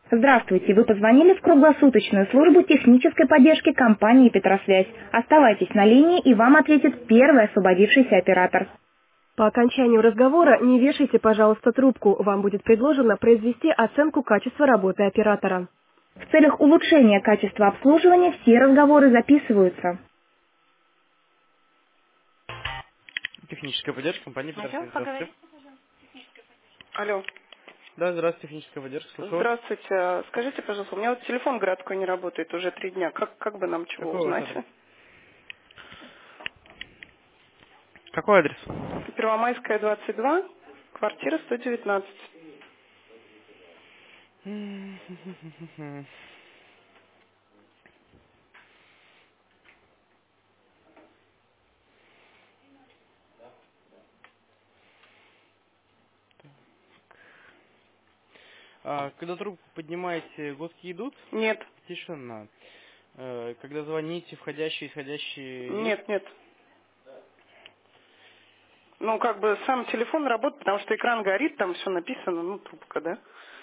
Здравствуйте, вы позвонили в круглосуточную службу технической поддержки компании «Петросвязь». Оставайтесь на линии, и вам ответит первый освободившийся оператор. По окончанию разговора не вешайте, пожалуйста, трубку. Вам будет предложено произвести оценку качества работы оператора. В целях улучшения качества обслуживания все разговоры записываются. Техническая поддержка компании Алло, Петросвязь. Здравствуйте. поговорить. Алло, Да, здравствуйте, техническая поддержка, слушаю вас. здравствуйте. Скажите, пожалуйста, у меня вот телефон городской не работает уже 3 дня. Как бы нам чего Какой у вас узнать? адрес? Какой адрес? Первомайская, 22, квартира 119. Когда трубку поднимаете, гудки идут? Нет, Тишина. Когда звоните, входящие, исходящие есть? нет. Ну, как бы сам телефон работает, потому что экран горит, там все написано, ну, трубка, да?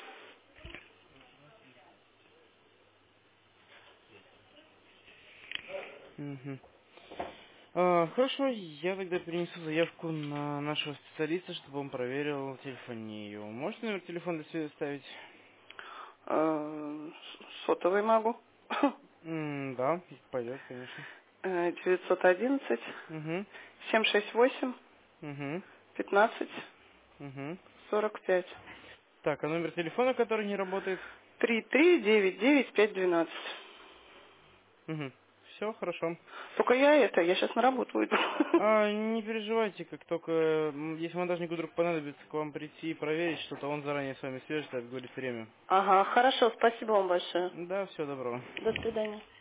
Мгм. Хорошо, я тогда перенесу заявку на нашего специалиста, чтобы он проверил телефонию. Можете номер телефона для связи ставить? Сотовый могу. Да, пойдет, конечно. 911 Угу, 768 угу, 15 угу. 45. Так, а номер телефона, который не работает? 3399 512. Угу. Все, хорошо. Только я сейчас на работу уйду. Не переживайте, как только, если монтажнику вдруг понадобится к вам прийти и проверить что-то, он заранее с вами свяжется, говорит время. Ага, хорошо, спасибо вам большое. Да, всего доброго. До свидания.